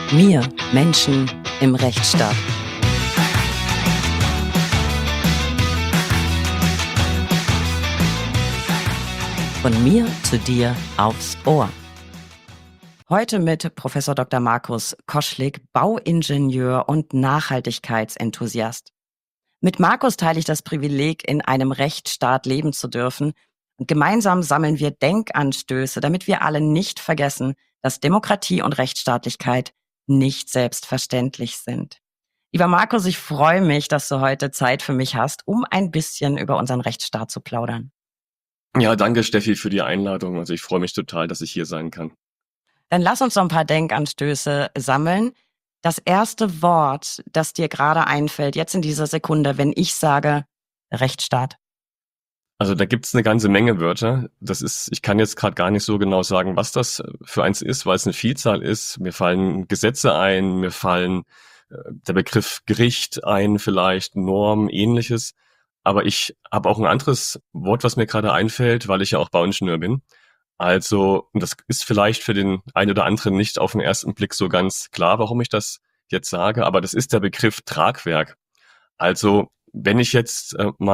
Wir Menschen im Rechtsstaat. Von mir zu dir aufs Ohr. Heute mit Professor Dr. Markus Koschlik, Bauingenieur und Nachhaltigkeitsenthusiast. Mit Markus teile ich das Privileg, in einem Rechtsstaat leben zu dürfen. Und gemeinsam sammeln wir Denkanstöße, damit wir alle nicht vergessen, dass Demokratie und Rechtsstaatlichkeit nicht selbstverständlich sind. Lieber Markus, ich freue mich, dass du heute Zeit für mich hast, um ein bisschen über unseren Rechtsstaat zu plaudern. Ja, danke Steffi für die Einladung. Also ich freue mich total, dass ich hier sein kann. Dann lass uns noch ein paar Denkanstöße sammeln. Das erste Wort, das dir gerade einfällt, jetzt in dieser Sekunde, wenn ich sage Rechtsstaat. Also da gibt's eine ganze Menge Wörter. Ich kann jetzt gerade gar nicht so genau sagen, was das für eins ist, weil es eine Vielzahl ist. Mir fallen Gesetze ein, mir fallen der Begriff Gericht ein, vielleicht Norm, ähnliches. Aber ich habe auch ein anderes Wort, was mir gerade einfällt, weil ich ja auch Bauingenieur bin. Also, und das ist vielleicht für den einen oder anderen nicht auf den ersten Blick so ganz klar, warum ich das jetzt sage, aber das ist der Begriff Tragwerk. Also, wenn ich jetzt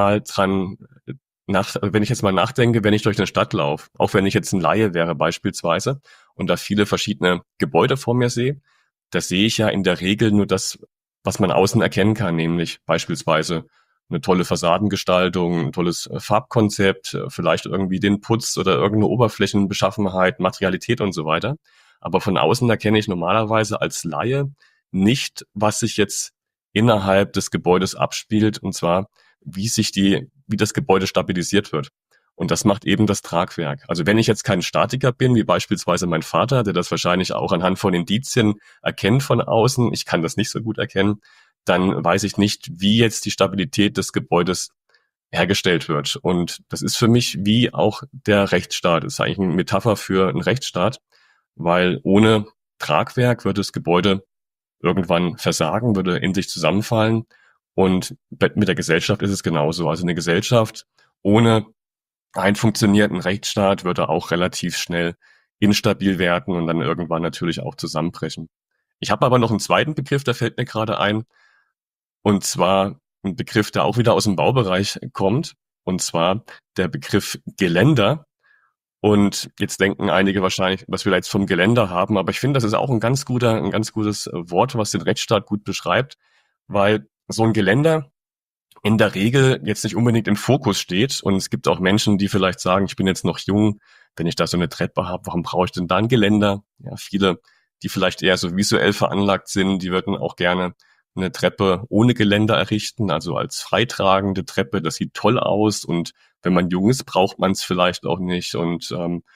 wenn ich jetzt mal nachdenke, wenn ich durch eine Stadt laufe, auch wenn ich jetzt ein Laie wäre beispielsweise und da viele verschiedene Gebäude vor mir sehe, da sehe ich ja in der Regel nur das, was man außen erkennen kann, nämlich beispielsweise eine tolle Fassadengestaltung, ein tolles Farbkonzept, vielleicht irgendwie den Putz oder irgendeine Oberflächenbeschaffenheit, Materialität und so weiter. Aber von außen erkenne ich normalerweise als Laie nicht, was sich jetzt innerhalb des Gebäudes abspielt, und zwar, wie das Gebäude stabilisiert wird. Und das macht eben das Tragwerk. Also wenn ich jetzt kein Statiker bin, wie beispielsweise mein Vater, der das wahrscheinlich auch anhand von Indizien erkennt von außen, ich kann das nicht so gut erkennen, dann weiß ich nicht, wie jetzt die Stabilität des Gebäudes hergestellt wird. Und das ist für mich wie auch der Rechtsstaat. Das ist eigentlich eine Metapher für einen Rechtsstaat, weil ohne Tragwerk würde das Gebäude irgendwann versagen, würde in sich zusammenfallen. Und mit der Gesellschaft ist es genauso. Also eine Gesellschaft ohne einen funktionierenden Rechtsstaat würde auch relativ schnell instabil werden und dann irgendwann natürlich auch zusammenbrechen. Ich habe aber noch einen zweiten Begriff, der fällt mir gerade ein. Und zwar ein Begriff, der auch wieder aus dem Baubereich kommt. Und zwar der Begriff Geländer. Und jetzt denken einige wahrscheinlich, was wir jetzt vom Geländer haben. Aber ich finde, das ist auch ein ganz gutes Wort, was den Rechtsstaat gut beschreibt. Weil so ein Geländer in der Regel jetzt nicht unbedingt im Fokus steht. Und es gibt auch Menschen, die vielleicht sagen, ich bin jetzt noch jung, wenn ich da so eine Treppe habe, warum brauche ich denn da ein Geländer? Ja, viele, die vielleicht eher so visuell veranlagt sind, die würden auch gerne eine Treppe ohne Geländer errichten, also als freitragende Treppe. Das sieht toll aus und wenn man jung ist, braucht man es vielleicht auch nicht. Und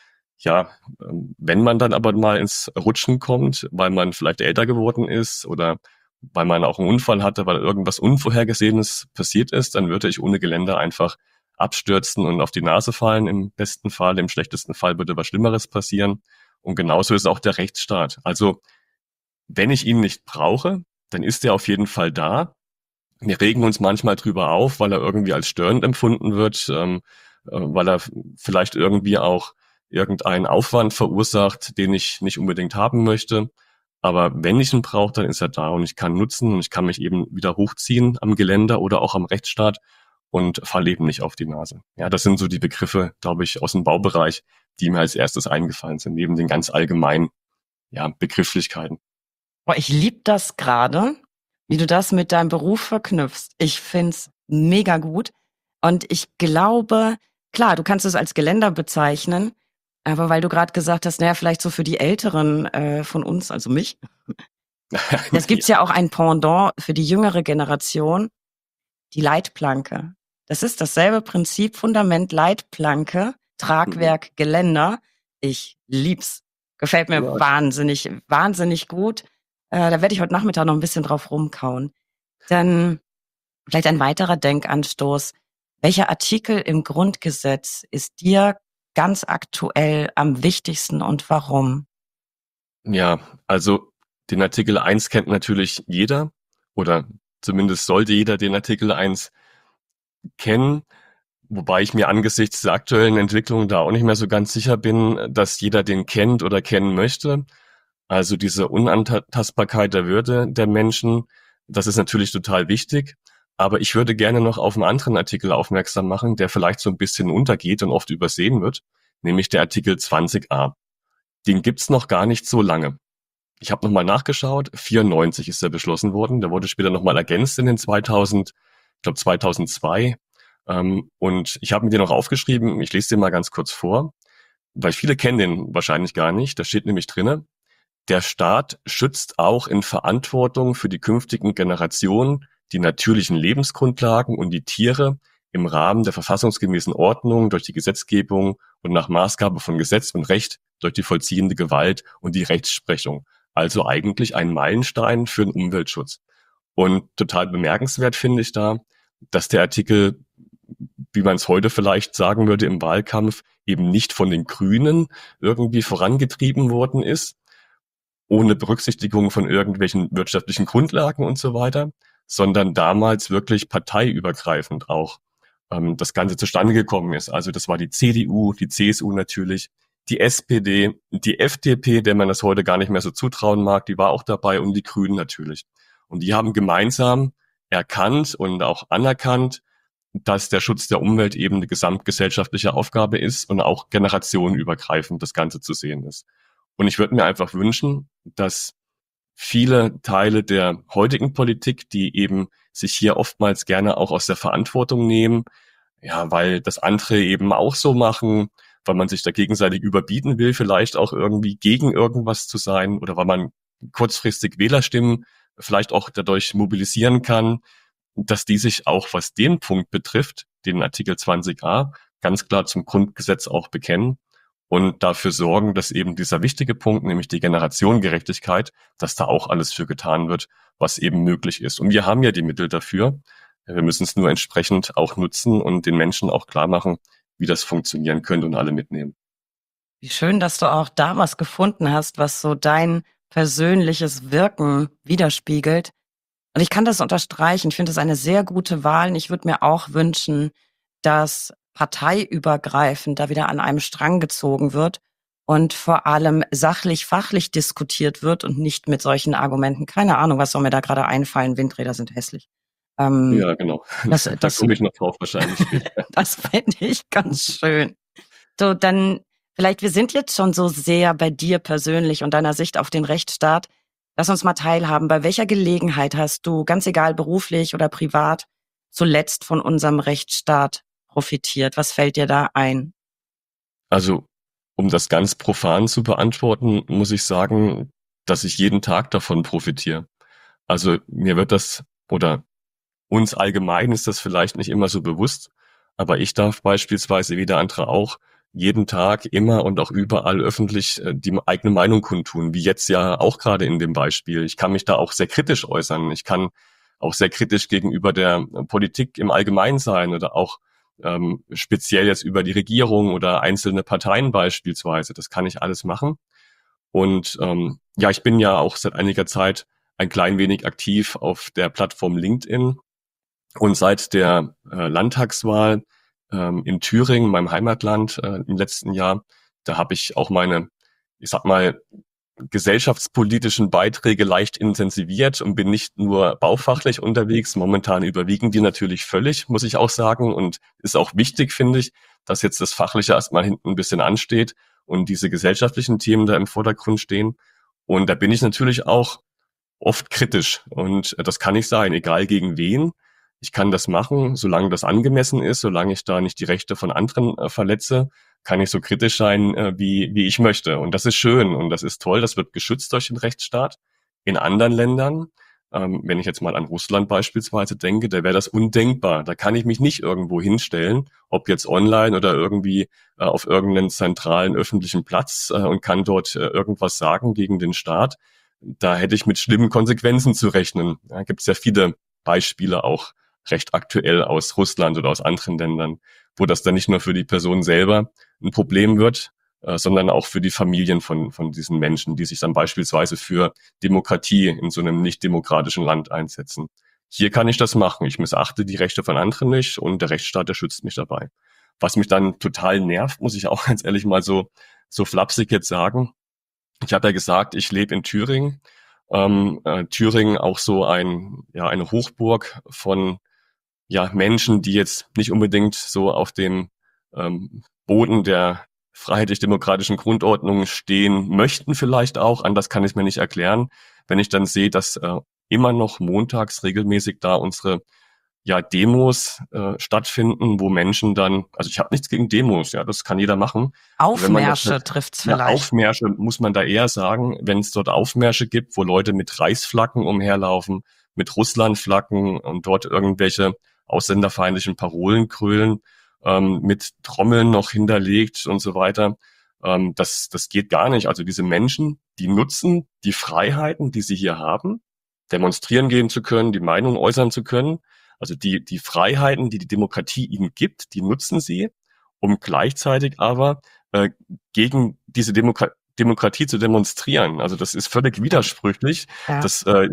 wenn man dann aber mal ins Rutschen kommt, weil man vielleicht älter geworden ist oder weil man auch einen Unfall hatte, weil irgendwas Unvorhergesehenes passiert ist, dann würde ich ohne Geländer einfach abstürzen und auf die Nase fallen im besten Fall. Im schlechtesten Fall würde was Schlimmeres passieren. Und genauso ist auch der Rechtsstaat. Also wenn ich ihn nicht brauche, dann ist er auf jeden Fall da. Wir regen uns manchmal drüber auf, weil er irgendwie als störend empfunden wird, weil er vielleicht irgendwie auch irgendeinen Aufwand verursacht, den ich nicht unbedingt haben möchte. Aber wenn ich ihn brauche, dann ist er da und ich kann nutzen und ich kann mich eben wieder hochziehen am Geländer oder auch am Rechtsstaat und falle eben nicht auf die Nase. Ja, das sind so die Begriffe, glaube ich, aus dem Baubereich, die mir als erstes eingefallen sind, neben den ganz allgemeinen, Begrifflichkeiten. Boah, ich liebe das gerade, wie du das mit deinem Beruf verknüpfst. Ich find's mega gut. Und ich glaube, klar, du kannst es als Geländer bezeichnen, aber weil du gerade gesagt hast, naja, vielleicht so für die Älteren von uns, also mich, das gibt's ja auch ein Pendant für die jüngere Generation, die Leitplanke. Das ist dasselbe Prinzip, Fundament, Leitplanke, Tragwerk, Geländer. Ich lieb's. Gefällt mir Ja. wahnsinnig, wahnsinnig gut. Da werde ich heute Nachmittag noch ein bisschen drauf rumkauen. Dann vielleicht ein weiterer Denkanstoß. Welcher Artikel im Grundgesetz ist dir ganz aktuell am wichtigsten und warum? Ja, also den Artikel 1 kennt natürlich jeder oder zumindest sollte jeder den Artikel 1 kennen, wobei ich mir angesichts der aktuellen Entwicklung da auch nicht mehr so ganz sicher bin, dass jeder den kennt oder kennen möchte. Also diese Unantastbarkeit der Würde der Menschen, das ist natürlich total wichtig. Aber ich würde gerne noch auf einen anderen Artikel aufmerksam machen, der vielleicht so ein bisschen untergeht und oft übersehen wird, nämlich der Artikel 20a. Den gibt's noch gar nicht so lange. Ich habe nochmal nachgeschaut, 94 ist er beschlossen worden. Der wurde später nochmal ergänzt in den 2000, ich glaube 2002. Und ich habe mir den noch aufgeschrieben, ich lese den mal ganz kurz vor, weil viele kennen den wahrscheinlich gar nicht. Da steht nämlich drinne: Der Staat schützt auch in Verantwortung für die künftigen Generationen die natürlichen Lebensgrundlagen und die Tiere im Rahmen der verfassungsgemäßen Ordnung durch die Gesetzgebung und nach Maßgabe von Gesetz und Recht durch die vollziehende Gewalt und die Rechtsprechung. Also eigentlich ein Meilenstein für den Umweltschutz. Und total bemerkenswert finde ich da, dass der Artikel, wie man es heute vielleicht sagen würde im Wahlkampf, eben nicht von den Grünen irgendwie vorangetrieben worden ist, ohne Berücksichtigung von irgendwelchen wirtschaftlichen Grundlagen und so weiter, sondern damals wirklich parteiübergreifend auch das Ganze zustande gekommen ist. Also das war die CDU, die CSU natürlich, die SPD, die FDP, der man das heute gar nicht mehr so zutrauen mag, die war auch dabei, und die Grünen natürlich. Und die haben gemeinsam erkannt und auch anerkannt, dass der Schutz der Umwelt eben eine gesamtgesellschaftliche Aufgabe ist und auch generationenübergreifend das Ganze zu sehen ist. Und ich würde mir einfach wünschen, dass viele Teile der heutigen Politik, die eben sich hier oftmals gerne auch aus der Verantwortung nehmen, ja, weil das andere eben auch so machen, weil man sich da gegenseitig überbieten will, vielleicht auch irgendwie gegen irgendwas zu sein oder weil man kurzfristig Wählerstimmen vielleicht auch dadurch mobilisieren kann, dass die sich auch, was den Punkt betrifft, den Artikel 20a, ganz klar zum Grundgesetz auch bekennen und dafür sorgen, dass eben dieser wichtige Punkt, nämlich die Generationengerechtigkeit, dass da auch alles für getan wird, was eben möglich ist. Und wir haben ja die Mittel dafür. Wir müssen es nur entsprechend auch nutzen und den Menschen auch klar machen, wie das funktionieren könnte und alle mitnehmen. Wie schön, dass du auch da was gefunden hast, was so dein persönliches Wirken widerspiegelt. Und ich kann das unterstreichen. Ich finde es eine sehr gute Wahl. Und ich würde mir auch wünschen, dass parteiübergreifend da wieder an einem Strang gezogen wird und vor allem sachlich-fachlich diskutiert wird und nicht mit solchen Argumenten. Keine Ahnung, was soll mir da gerade einfallen? Windräder sind hässlich. Ja, genau. Da Das, komme ich noch drauf wahrscheinlich später. das fände ich ganz schön. So, dann vielleicht, wir sind jetzt schon so sehr bei dir persönlich und deiner Sicht auf den Rechtsstaat. Lass uns mal teilhaben. Bei welcher Gelegenheit hast du, ganz egal beruflich oder privat, zuletzt von unserem Rechtsstaat profitiert? Was fällt dir da ein? Also, um das ganz profan zu beantworten, muss ich sagen, dass ich jeden Tag davon profitiere. Also mir wird das, oder uns allgemein ist das vielleicht nicht immer so bewusst, aber ich darf beispielsweise wie der andere auch jeden Tag immer und auch überall öffentlich die eigene Meinung kundtun, wie jetzt ja auch gerade in dem Beispiel. Ich kann mich da auch sehr kritisch äußern. Ich kann auch sehr kritisch gegenüber der Politik im Allgemeinen sein oder auch speziell jetzt über die Regierung oder einzelne Parteien beispielsweise. Das kann ich alles machen. Und ja, ich bin ja auch seit einiger Zeit ein klein wenig aktiv auf der Plattform LinkedIn. Und seit der Landtagswahl in Thüringen, meinem Heimatland, im letzten Jahr, da habe ich auch meine, ich sag mal, gesellschaftspolitischen Beiträge leicht intensiviert und bin nicht nur baufachlich unterwegs. Momentan überwiegen die natürlich völlig, muss ich auch sagen. Und ist auch wichtig, finde ich, dass jetzt das Fachliche erstmal hinten ein bisschen ansteht und diese gesellschaftlichen Themen da im Vordergrund stehen. Und da bin ich natürlich auch oft kritisch. Und das kann ich sein, egal gegen wen. Ich kann das machen, solange das angemessen ist, solange ich da nicht die Rechte von anderen verletze, kann ich so kritisch sein, wie ich möchte. Und das ist schön und das ist toll, das wird geschützt durch den Rechtsstaat. In anderen Ländern, wenn ich jetzt mal an Russland beispielsweise denke, da wäre das undenkbar. Da kann ich mich nicht irgendwo hinstellen, ob jetzt online oder irgendwie auf irgendeinen zentralen öffentlichen Platz und kann dort irgendwas sagen gegen den Staat. Da hätte ich mit schlimmen Konsequenzen zu rechnen. Da gibt es ja viele Beispiele auch recht aktuell aus Russland oder aus anderen Ländern, wo das dann nicht nur für die Person selber ein Problem wird, sondern auch für die Familien von diesen Menschen, die sich dann beispielsweise für Demokratie in so einem nicht demokratischen Land einsetzen. Hier kann ich das machen. Ich missachte die Rechte von anderen nicht und der Rechtsstaat, der schützt mich dabei. Was mich dann total nervt, muss ich auch ganz ehrlich mal so flapsig jetzt sagen, Ich habe ja gesagt, ich lebe in Thüringen. Thüringen auch so eine Hochburg von Menschen, die jetzt nicht unbedingt so auf dem Boden der freiheitlich-demokratischen Grundordnung stehen möchten, vielleicht auch. Anders kann ich mir nicht erklären, wenn ich dann sehe, dass immer noch montags regelmäßig da unsere Demos stattfinden, wo Menschen dann, also ich habe nichts gegen Demos, ja, das kann jeder machen. Aber wenn man das Aufmärsche trifft's vielleicht. Aufmärsche muss man da eher sagen, wenn es dort Aufmärsche gibt, wo Leute mit Reichsflaggen umherlaufen, mit Russlandflaggen und dort irgendwelche ausländerfeindlichen Parolen krölen, mit Trommeln noch hinterlegt und so weiter. Das geht gar nicht. Also diese Menschen, die nutzen die Freiheiten, die sie hier haben, demonstrieren gehen zu können, die Meinung äußern zu können. Also die Freiheiten, die die Demokratie ihnen gibt, die nutzen sie, um gleichzeitig aber gegen diese Demokratie zu demonstrieren. Also das ist völlig widersprüchlich. Ja.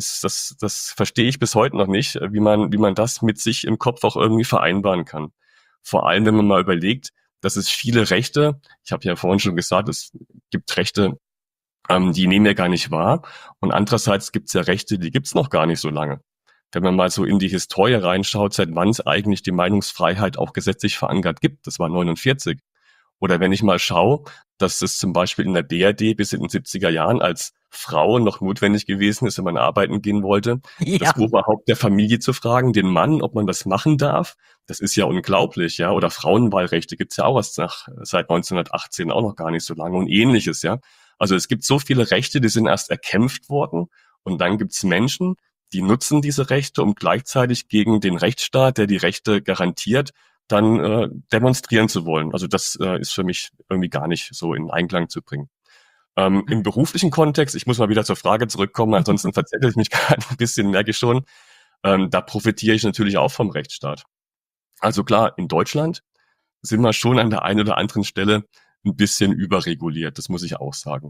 Das verstehe ich bis heute noch nicht, wie man das mit sich im Kopf auch irgendwie vereinbaren kann. Vor allem, wenn man mal überlegt, dass es viele Rechte, ich habe ja vorhin schon gesagt, es gibt Rechte, die nehmen wir gar nicht wahr. Und andererseits gibt es ja Rechte, die gibt es noch gar nicht so lange. Wenn man mal so in die Historie reinschaut, seit wann es eigentlich die Meinungsfreiheit auch gesetzlich verankert gibt, das war 49. Oder wenn ich mal schaue, dass es zum Beispiel in der BRD bis in den 70er Jahren als Frau noch notwendig gewesen ist, wenn man arbeiten gehen wollte, Ja. das Oberhaupt der Familie zu fragen, den Mann, ob man das machen darf, das ist ja unglaublich, ja. Oder Frauenwahlrechte gibt's ja auch erst seit 1918 auch noch gar nicht so lange und ähnliches, ja. Also es gibt so viele Rechte, die sind erst erkämpft worden und dann gibt's Menschen, die nutzen diese Rechte, um gleichzeitig gegen den Rechtsstaat, der die Rechte garantiert, dann demonstrieren zu wollen. Also das ist für mich irgendwie gar nicht so in Einklang zu bringen. Im beruflichen Kontext, ich muss mal wieder zur Frage zurückkommen, ansonsten verzettel ich mich gerade ein bisschen, merke ich schon, da profitiere ich natürlich auch vom Rechtsstaat. Also klar, in Deutschland sind wir schon an der einen oder anderen Stelle ein bisschen überreguliert, das muss ich auch sagen.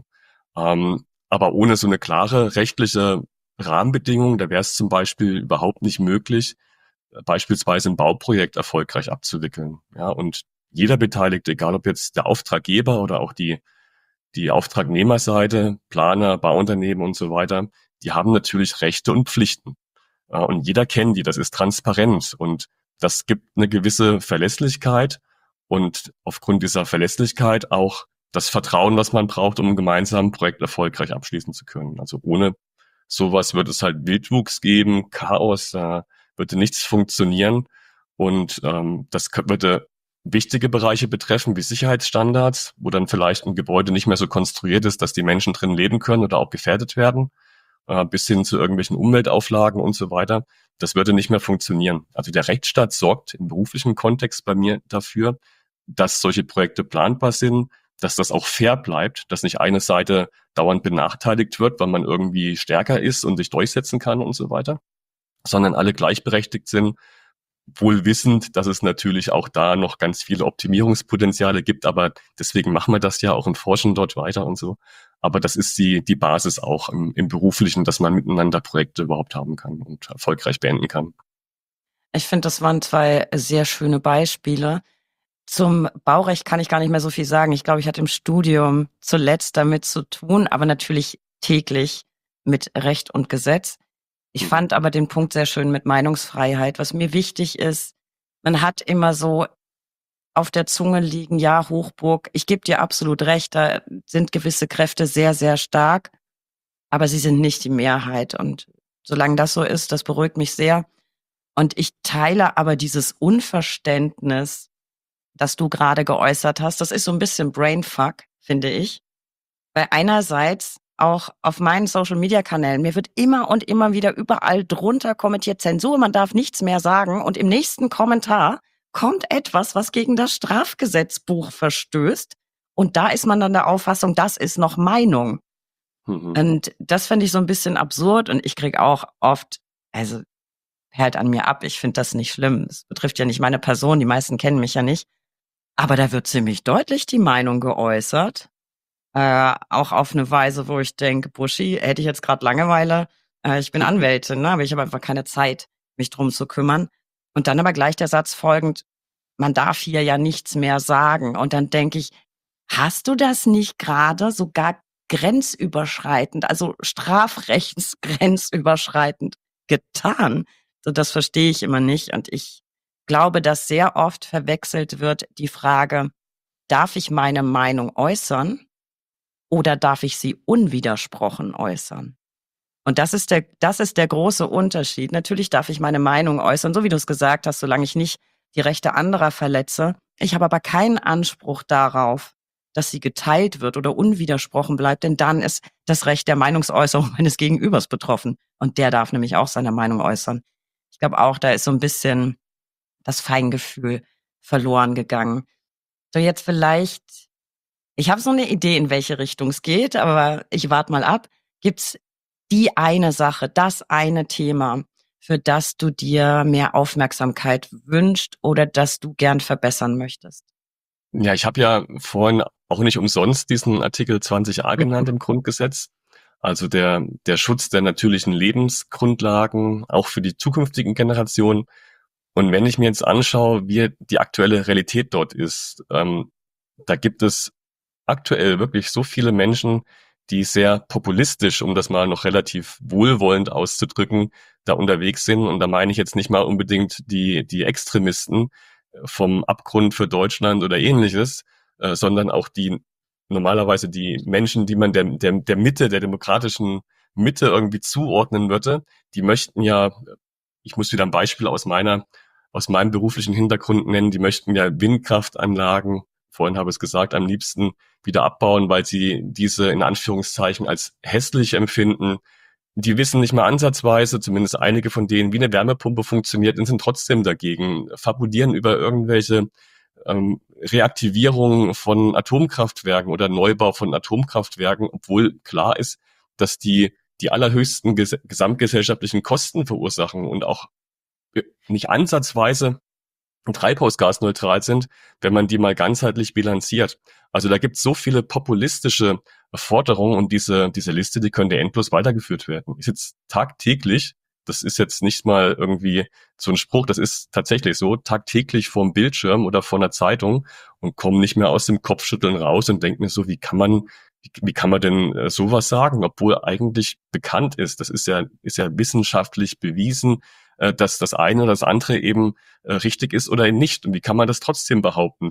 Aber ohne so eine klare rechtliche Rahmenbedingung, da wäre es zum Beispiel überhaupt nicht möglich, beispielsweise ein Bauprojekt erfolgreich abzuwickeln. Ja, und jeder Beteiligte, egal ob jetzt der Auftraggeber oder auch die Auftragnehmerseite, Planer, Bauunternehmen und so weiter, die haben natürlich Rechte und Pflichten. Und jeder kennt die, das ist transparent und das gibt eine gewisse Verlässlichkeit und aufgrund dieser Verlässlichkeit auch das Vertrauen, was man braucht, um gemeinsam ein Projekt erfolgreich abschließen zu können. Also ohne sowas wird es halt Wildwuchs geben, Chaos, da würde nichts funktionieren und das würde wichtige Bereiche betreffen, wie Sicherheitsstandards, wo dann vielleicht ein Gebäude nicht mehr so konstruiert ist, dass die Menschen drin leben können oder auch gefährdet werden, bis hin zu irgendwelchen Umweltauflagen und so weiter. Das würde nicht mehr funktionieren. Also der Rechtsstaat sorgt im beruflichen Kontext bei mir dafür, dass solche Projekte planbar sind, dass das auch fair bleibt, dass nicht eine Seite dauernd benachteiligt wird, weil man irgendwie stärker ist und sich durchsetzen kann und so weiter, sondern alle gleichberechtigt sind, wohl wissend, dass es natürlich auch da noch ganz viele Optimierungspotenziale gibt, aber deswegen machen wir das ja auch und forschen dort weiter und so. Aber das ist die Basis auch im Beruflichen, dass man miteinander Projekte überhaupt haben kann und erfolgreich beenden kann. Ich finde, das waren zwei sehr schöne Beispiele. Zum Baurecht kann ich gar nicht mehr so viel sagen. Ich glaube, ich hatte im Studium zuletzt damit zu tun, aber natürlich täglich mit Recht und Gesetz. Ich fand aber den Punkt sehr schön mit Meinungsfreiheit. Was mir wichtig ist, man hat immer so auf der Zunge liegen, ja, Hochburg, ich gebe dir absolut recht, da sind gewisse Kräfte sehr, sehr stark, aber sie sind nicht die Mehrheit. Und solange das so ist, das beruhigt mich sehr. Und ich teile aber dieses Unverständnis, das du gerade geäußert hast, das ist so ein bisschen Brainfuck, finde ich. Weil einerseits auch auf meinen Social-Media-Kanälen, mir wird immer und immer wieder überall drunter kommentiert, Zensur, man darf nichts mehr sagen. Und im nächsten Kommentar kommt etwas, was gegen das Strafgesetzbuch verstößt. Und da ist man dann der Auffassung, das ist noch Meinung. Und das finde ich so ein bisschen absurd. Und ich kriege auch oft, also perlt an mir ab, ich finde das nicht schlimm. Es betrifft ja nicht meine Person, die meisten kennen mich ja nicht. Aber da wird ziemlich deutlich die Meinung geäußert. Auch auf eine Weise, wo ich denke, Buschi, hätte ich jetzt gerade Langeweile, ich bin Anwältin, ne, aber ich habe einfach keine Zeit, mich drum zu kümmern. Und dann aber gleich der Satz folgend, man darf hier ja nichts mehr sagen. Und dann denke ich, hast du das nicht gerade sogar grenzüberschreitend, also strafrechtsgrenzüberschreitend getan? So, das verstehe ich immer nicht. Und ich glaube, dass sehr oft verwechselt wird die Frage, darf ich meine Meinung äußern oder darf ich sie unwidersprochen äußern? Und das ist der große Unterschied. Natürlich darf ich meine Meinung äußern, so wie du es gesagt hast, solange ich nicht die Rechte anderer verletze. Ich habe aber keinen Anspruch darauf, dass sie geteilt wird oder unwidersprochen bleibt, denn dann ist das Recht der Meinungsäußerung meines Gegenübers betroffen. Und der darf nämlich auch seine Meinung äußern. Ich glaube auch, da ist so ein bisschen das Feingefühl verloren gegangen. So, jetzt vielleicht, ich habe so eine Idee, in welche Richtung es geht, aber ich warte mal ab. Gibt's die eine Sache, das eine Thema, für das du dir mehr Aufmerksamkeit wünschst oder das du gern verbessern möchtest? Ja, ich habe ja vorhin auch nicht umsonst diesen Artikel 20a genannt im Grundgesetz. Also der Schutz der natürlichen Lebensgrundlagen, auch für die zukünftigen Generationen. Und wenn ich mir jetzt anschaue, wie die aktuelle Realität dort ist, da gibt es aktuell wirklich so viele Menschen, die sehr populistisch, um das mal noch relativ wohlwollend auszudrücken, da unterwegs sind. Und da meine ich jetzt nicht mal unbedingt die Extremisten vom Abgrund für Deutschland oder ähnliches, sondern auch normalerweise die Menschen, die man der Mitte, der demokratischen Mitte irgendwie zuordnen würde, die möchten ja, ich muss wieder ein Beispiel aus meinem beruflichen Hintergrund nennen, die möchten ja Windkraftanlagen, vorhin habe ich es gesagt, am liebsten wieder abbauen, weil sie diese in Anführungszeichen als hässlich empfinden. Die wissen nicht mal ansatzweise, zumindest einige von denen, wie eine Wärmepumpe funktioniert und sind trotzdem dagegen, fabulieren über irgendwelche Reaktivierung von Atomkraftwerken oder Neubau von Atomkraftwerken, obwohl klar ist, dass die allerhöchsten gesamtgesellschaftlichen Kosten verursachen und auch nicht ansatzweise treibhausgasneutral sind, wenn man die mal ganzheitlich bilanziert. Also da gibt es so viele populistische Forderungen und diese Liste, die könnte endlos weitergeführt werden. Ich sitze tagtäglich, das ist jetzt nicht mal irgendwie so ein Spruch, das ist tatsächlich so, tagtäglich vorm Bildschirm oder vor einer Zeitung und komme nicht mehr aus dem Kopfschütteln raus und denke mir so, wie kann man denn sowas sagen, obwohl eigentlich bekannt ist, das ist ja wissenschaftlich bewiesen, dass das eine oder das andere eben richtig ist oder nicht. Und wie kann man das trotzdem behaupten?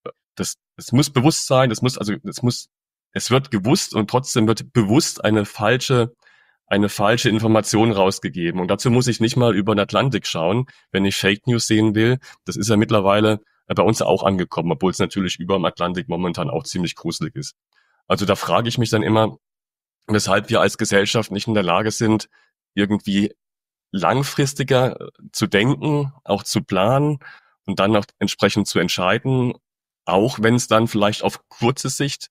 Es muss bewusst sein, es wird gewusst und trotzdem wird bewusst eine falsche Information rausgegeben. Und dazu muss ich nicht mal über den Atlantik schauen, wenn ich Fake News sehen will. Das ist ja mittlerweile bei uns auch angekommen, obwohl es natürlich über dem Atlantik momentan auch ziemlich gruselig ist. Also da frage ich mich dann immer, weshalb wir als Gesellschaft nicht in der Lage sind, irgendwie langfristiger zu denken, auch zu planen und dann auch entsprechend zu entscheiden, auch wenn es dann vielleicht auf kurze Sicht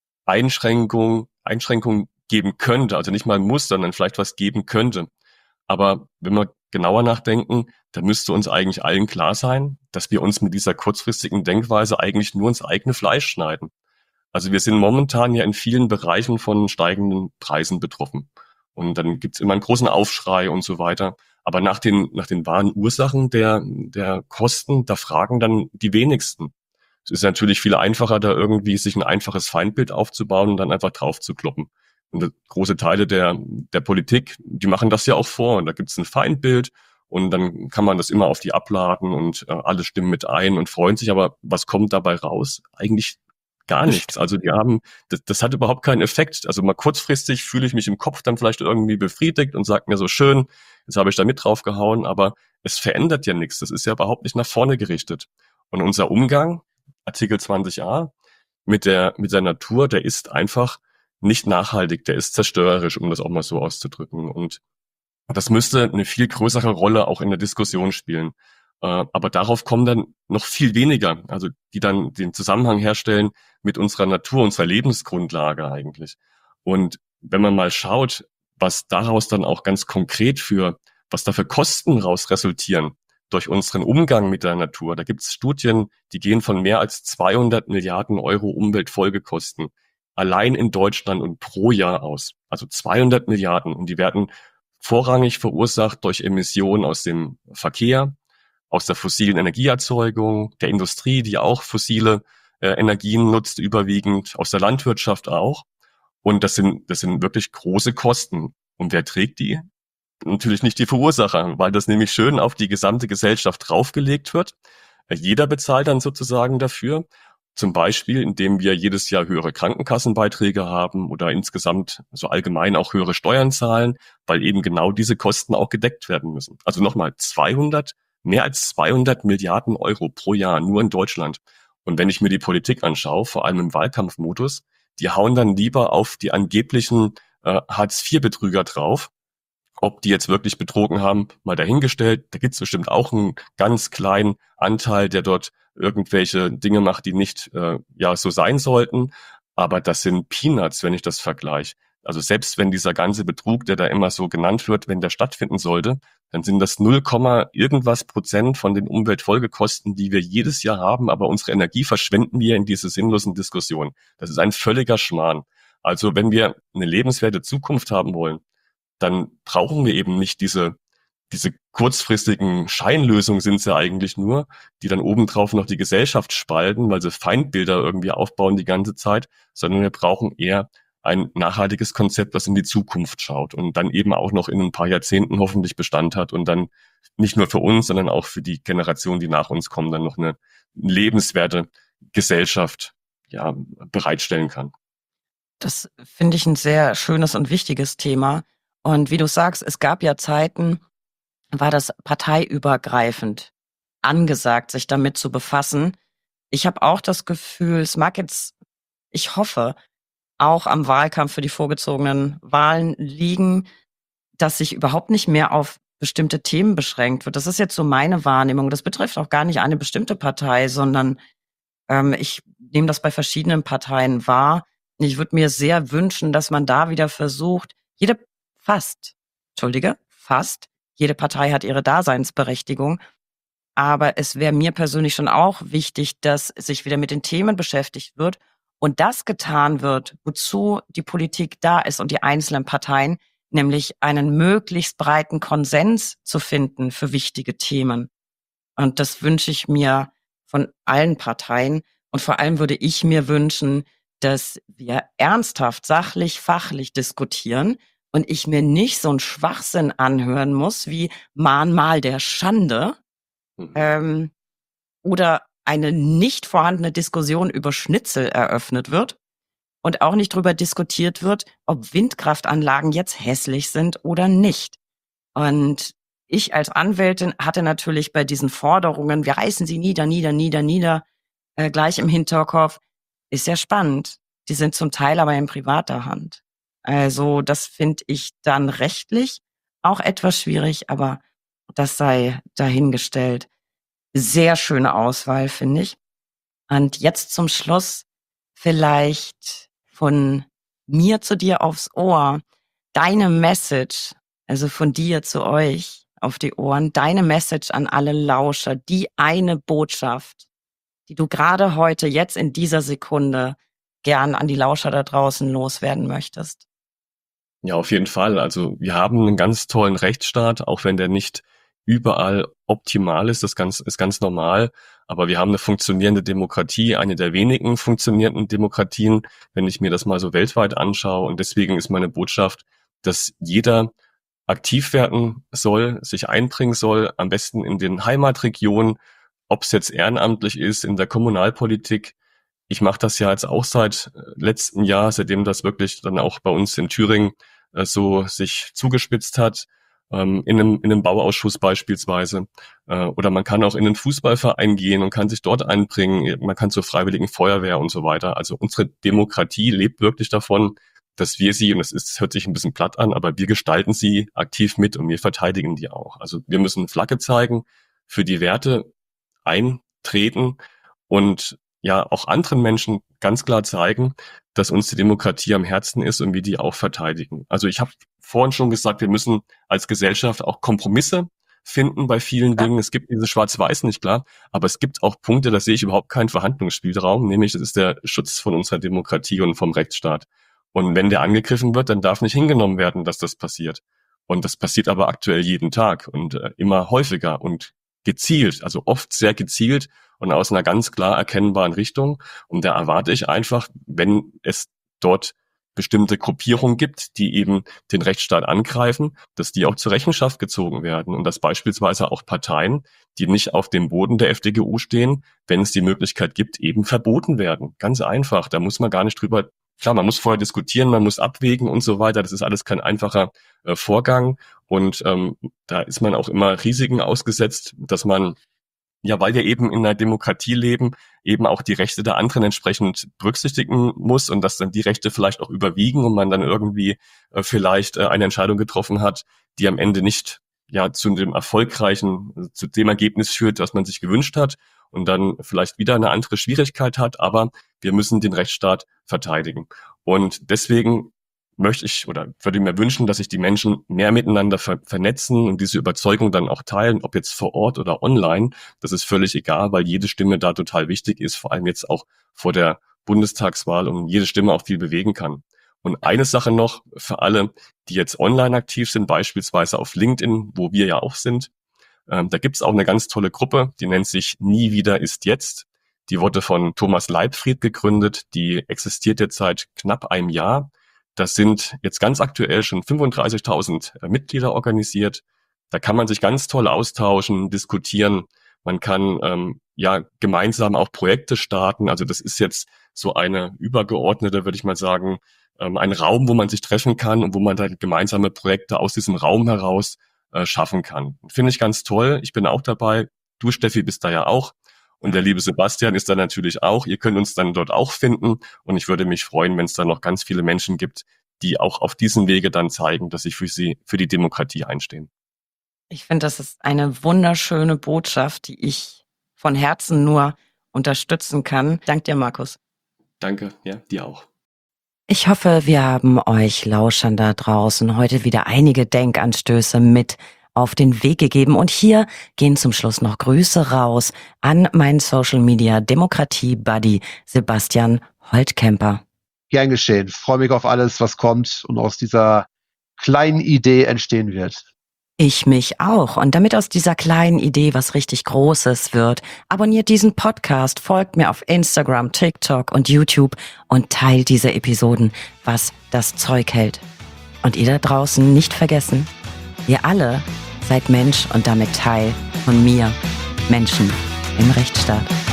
Einschränkungen geben könnte, also nicht mal muss, sondern vielleicht was geben könnte. Aber wenn wir genauer nachdenken, dann müsste uns eigentlich allen klar sein, dass wir uns mit dieser kurzfristigen Denkweise eigentlich nur ins eigene Fleisch schneiden. Also wir sind momentan ja in vielen Bereichen von steigenden Preisen betroffen. Und dann gibt's immer einen großen Aufschrei und so weiter. Aber nach den wahren Ursachen der Kosten, da fragen dann die wenigsten. Es ist natürlich viel einfacher, da irgendwie sich ein einfaches Feindbild aufzubauen und dann einfach drauf zu kloppen. Und große Teile der Politik, die machen das ja auch vor. Und da gibt's ein Feindbild und dann kann man das immer auf die abladen und alle stimmen mit ein und freuen sich. Aber was kommt dabei raus? Eigentlich gar nichts. Also das hat überhaupt keinen Effekt. Also mal kurzfristig fühle ich mich im Kopf dann vielleicht irgendwie befriedigt und sage mir so schön, jetzt habe ich da mit drauf gehauen, aber es verändert ja nichts. Das ist ja überhaupt nicht nach vorne gerichtet. Und unser Umgang, Artikel 20a, mit der Natur, der ist einfach nicht nachhaltig, der ist zerstörerisch, um das auch mal so auszudrücken. Und das müsste eine viel größere Rolle auch in der Diskussion spielen. Aber darauf kommen dann noch viel weniger, also die dann den Zusammenhang herstellen mit unserer Natur, unserer Lebensgrundlage eigentlich. Und wenn man mal schaut, was daraus dann auch ganz konkret was da für Kosten raus resultieren durch unseren Umgang mit der Natur, da gibt es Studien, die gehen von mehr als 200 Milliarden Euro Umweltfolgekosten allein in Deutschland und pro Jahr aus. Also 200 Milliarden und die werden vorrangig verursacht durch Emissionen aus dem Verkehr, aus der fossilen Energieerzeugung, der Industrie, die auch fossile Energien nutzt, überwiegend, aus der Landwirtschaft auch. Und das sind wirklich große Kosten. Und wer trägt die? Natürlich nicht die Verursacher, weil das nämlich schön auf die gesamte Gesellschaft draufgelegt wird. Jeder bezahlt dann sozusagen dafür. Zum Beispiel, indem wir jedes Jahr höhere Krankenkassenbeiträge haben oder insgesamt so allgemein auch höhere Steuern zahlen, weil eben genau diese Kosten auch gedeckt werden müssen. Also nochmal mehr als 200 Milliarden Euro pro Jahr nur in Deutschland. Und wenn ich mir die Politik anschaue, vor allem im Wahlkampfmodus, die hauen dann lieber auf die angeblichen Hartz-IV-Betrüger drauf. Ob die jetzt wirklich betrogen haben, mal dahingestellt. Da gibt's bestimmt auch einen ganz kleinen Anteil, der dort irgendwelche Dinge macht, die nicht so sein sollten. Aber das sind Peanuts, wenn ich das vergleiche. Also selbst wenn dieser ganze Betrug, der da immer so genannt wird, wenn der stattfinden sollte, dann sind das 0, irgendwas Prozent von den Umweltfolgekosten, die wir jedes Jahr haben. Aber unsere Energie verschwenden wir in diese sinnlosen Diskussionen. Das ist ein völliger Schmarrn. Also wenn wir eine lebenswerte Zukunft haben wollen, dann brauchen wir eben nicht diese kurzfristigen Scheinlösungen sind es ja eigentlich nur, die dann obendrauf noch die Gesellschaft spalten, weil sie Feindbilder irgendwie aufbauen die ganze Zeit, sondern wir brauchen eher ein nachhaltiges Konzept, das in die Zukunft schaut und dann eben auch noch in ein paar Jahrzehnten hoffentlich Bestand hat und dann nicht nur für uns, sondern auch für die Generation, die nach uns kommen, dann noch eine lebenswerte Gesellschaft bereitstellen kann. Das finde ich ein sehr schönes und wichtiges Thema. Und wie du sagst, es gab ja Zeiten, war das parteiübergreifend angesagt, sich damit zu befassen. Ich habe auch das Gefühl, es mag jetzt, ich hoffe, auch am Wahlkampf für die vorgezogenen Wahlen liegen, dass sich überhaupt nicht mehr auf bestimmte Themen beschränkt wird. Das ist jetzt so meine Wahrnehmung. Das betrifft auch gar nicht eine bestimmte Partei, sondern ich nehme das bei verschiedenen Parteien wahr. Ich würde mir sehr wünschen, dass man da wieder versucht, fast jede Partei hat ihre Daseinsberechtigung. Aber es wäre mir persönlich schon auch wichtig, dass sich wieder mit den Themen beschäftigt wird und das getan wird, wozu die Politik da ist und die einzelnen Parteien, nämlich einen möglichst breiten Konsens zu finden für wichtige Themen. Und das wünsche ich mir von allen Parteien. Und vor allem würde ich mir wünschen, dass wir ernsthaft, sachlich, fachlich diskutieren und ich mir nicht so einen Schwachsinn anhören muss wie Mahnmal der Schande oder eine nicht vorhandene Diskussion über Schnitzel eröffnet wird und auch nicht darüber diskutiert wird, ob Windkraftanlagen jetzt hässlich sind oder nicht. Und ich als Anwältin hatte natürlich bei diesen Forderungen, wir reißen sie nieder, gleich im Hinterkopf, ist ja spannend. Die sind zum Teil aber in privater Hand. Also das finde ich dann rechtlich auch etwas schwierig, aber das sei dahingestellt. Sehr schöne Auswahl, finde ich. Und jetzt zum Schluss vielleicht von mir zu dir aufs Ohr. Deine Message, also von dir zu euch auf die Ohren, deine Message an alle Lauscher, die eine Botschaft, die du gerade heute, jetzt in dieser Sekunde gern an die Lauscher da draußen loswerden möchtest. Ja, auf jeden Fall. Also wir haben einen ganz tollen Rechtsstaat, auch wenn der nicht überall optimal ist. Das ist ganz normal. Aber wir haben eine funktionierende Demokratie, eine der wenigen funktionierenden Demokratien, wenn ich mir das mal so weltweit anschaue. Und deswegen ist meine Botschaft, dass jeder aktiv werden soll, sich einbringen soll, am besten in den Heimatregionen, ob es jetzt ehrenamtlich ist, in der Kommunalpolitik. Ich mache das ja jetzt auch seit letztem Jahr, seitdem das wirklich dann auch bei uns in Thüringen so sich zugespitzt hat, in einem Bauausschuss beispielsweise. Oder man kann auch in einen Fußballverein gehen und kann sich dort einbringen. Man kann zur Freiwilligen Feuerwehr und so weiter. Also unsere Demokratie lebt wirklich davon, dass wir sie, und das hört sich ein bisschen platt an, aber wir gestalten sie aktiv mit und wir verteidigen die auch. Also wir müssen Flagge zeigen, für die Werte eintreten und ja auch anderen Menschen ganz klar zeigen, dass uns die Demokratie am Herzen ist und wir die auch verteidigen. Also ich habe vorhin schon gesagt, wir müssen als Gesellschaft auch Kompromisse finden bei vielen Dingen. Es gibt diese Schwarz-Weiß nicht, klar, aber es gibt auch Punkte, da sehe ich überhaupt keinen Verhandlungsspielraum, nämlich das ist der Schutz von unserer Demokratie und vom Rechtsstaat. Und wenn der angegriffen wird, dann darf nicht hingenommen werden, dass das passiert. Und das passiert aber aktuell jeden Tag und immer häufiger und gezielt, also oft sehr gezielt und aus einer ganz klar erkennbaren Richtung. Und da erwarte ich einfach, wenn es dort bestimmte Gruppierungen gibt, die eben den Rechtsstaat angreifen, dass die auch zur Rechenschaft gezogen werden und dass beispielsweise auch Parteien, die nicht auf dem Boden der FDGU stehen, wenn es die Möglichkeit gibt, eben verboten werden. Ganz einfach. Da muss man gar nicht drüber. Klar, man muss vorher diskutieren, man muss abwägen und so weiter. Das ist alles kein einfacher Vorgang. Und da ist man auch immer Risiken ausgesetzt, dass man, ja, weil wir eben in einer Demokratie leben, eben auch die Rechte der anderen entsprechend berücksichtigen muss und dass dann die Rechte vielleicht auch überwiegen und man dann irgendwie vielleicht eine Entscheidung getroffen hat, die am Ende nicht zu dem zu dem Ergebnis führt, was man sich gewünscht hat und dann vielleicht wieder eine andere Schwierigkeit hat, aber wir müssen den Rechtsstaat verteidigen. Und deswegen würde mir wünschen, dass sich die Menschen mehr miteinander vernetzen und diese Überzeugung dann auch teilen, ob jetzt vor Ort oder online. Das ist völlig egal, weil jede Stimme da total wichtig ist, vor allem jetzt auch vor der Bundestagswahl und jede Stimme auch viel bewegen kann. Und eine Sache noch für alle, die jetzt online aktiv sind, beispielsweise auf LinkedIn, wo wir ja auch sind. Da gibt's auch eine ganz tolle Gruppe, die nennt sich Nie wieder ist jetzt. Die wurde von Thomas Leibfried gegründet. Die existiert jetzt seit knapp einem Jahr. Das sind jetzt ganz aktuell schon 35.000 Mitglieder organisiert. Da kann man sich ganz toll austauschen, diskutieren. Man kann gemeinsam auch Projekte starten. Also das ist jetzt so eine übergeordnete, würde ich mal sagen, ein Raum, wo man sich treffen kann und wo man dann gemeinsame Projekte aus diesem Raum heraus schaffen kann. Finde ich ganz toll. Ich bin auch dabei. Du, Steffi, bist da ja auch. Und der liebe Sebastian ist da natürlich auch. Ihr könnt uns dann dort auch finden. Und ich würde mich freuen, wenn es da noch ganz viele Menschen gibt, die auch auf diesem Wege dann zeigen, dass sie für die Demokratie einstehen. Ich finde, das ist eine wunderschöne Botschaft, die ich von Herzen nur unterstützen kann. Dank dir, Markus. Danke, ja, dir auch. Ich hoffe, wir haben euch Lauschern da draußen heute wieder einige Denkanstöße mit auf den Weg gegeben. Und hier gehen zum Schluss noch Grüße raus an meinen Social Media Demokratie Buddy Sebastian Holtkemper. Gern geschehen. Freue mich auf alles, was kommt und aus dieser kleinen Idee entstehen wird. Ich mich auch. Und damit aus dieser kleinen Idee was richtig Großes wird, abonniert diesen Podcast, folgt mir auf Instagram, TikTok und YouTube und teilt diese Episoden, was das Zeug hält. Und ihr da draußen nicht vergessen, ihr alle seid Mensch und damit Teil von mir, Menschen im Rechtsstaat.